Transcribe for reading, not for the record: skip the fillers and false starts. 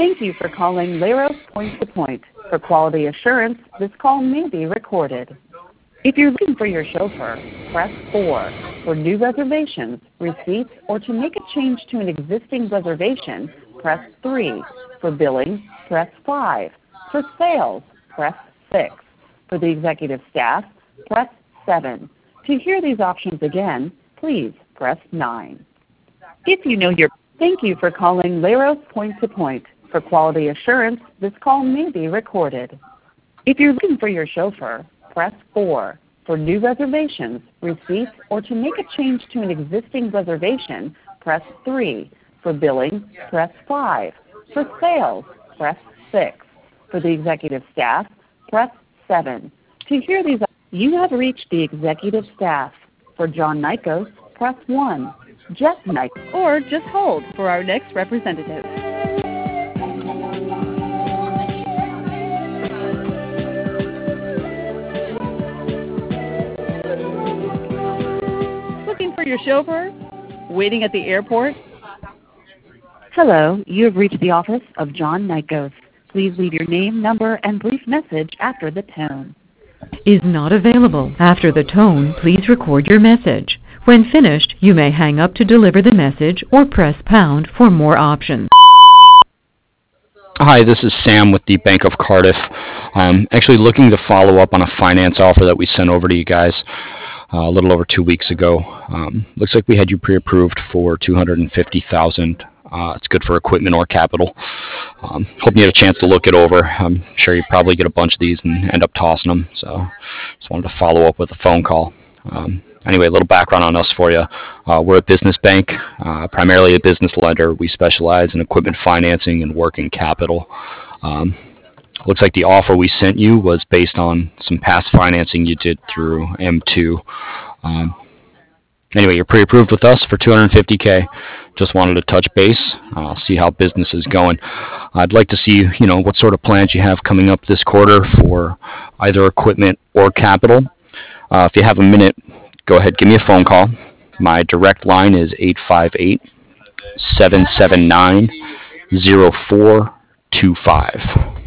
Thank you for calling Leros Point to Point. For quality assurance, this call may be recorded. If you're looking for your chauffeur, press 4. For new reservations, receipts, or to make a change to an existing reservation, press 3. For billing, press 5. For sales, press 6. For the executive staff, press 7. To hear these options again, please press 9. If you know your... Thank you for calling Leros Point to Point. For quality assurance, this call may be recorded. If you're looking for your chauffeur, press 4. For new reservations, receipts, or to make a change to an existing reservation, press 3. For billing, press 5. For sales, press 6. For the executive staff, press 7. To hear these, you have reached the executive staff. For John Nikos, press 1. Jeff Nikos, or just hold for our next representative. Looking for your chauffeur? Waiting at the airport? Hello, you have reached the office of John Nikos. Please leave your name, number, and brief message after the tone. Is not available. After the tone, please record your message. When finished, you may hang up to deliver the message or press pound for more options. Hi, this is Sam with the Bank of Cardiff. Actually looking to follow up on a finance offer that we sent over to you guys a little over 2 weeks ago. Looks like we had you pre-approved for $250,000. It's good for equipment or capital. Hope you had a chance to look it over. I'm sure you probably get a bunch of these and end up tossing them. So just wanted to follow up with a phone call. Anyway, a little background on us for you. We're a business bank, primarily a business lender. We specialize in equipment financing and working capital. Looks like the offer we sent you was based on some past financing you did through M2. Anyway, you're pre-approved with us for $250K. Just wanted to touch base, see how business is going. I'd like to see, what sort of plans you have coming up this quarter for either equipment or capital. If you have a minute, go ahead, give me a phone call. My direct line is 858-779-0425.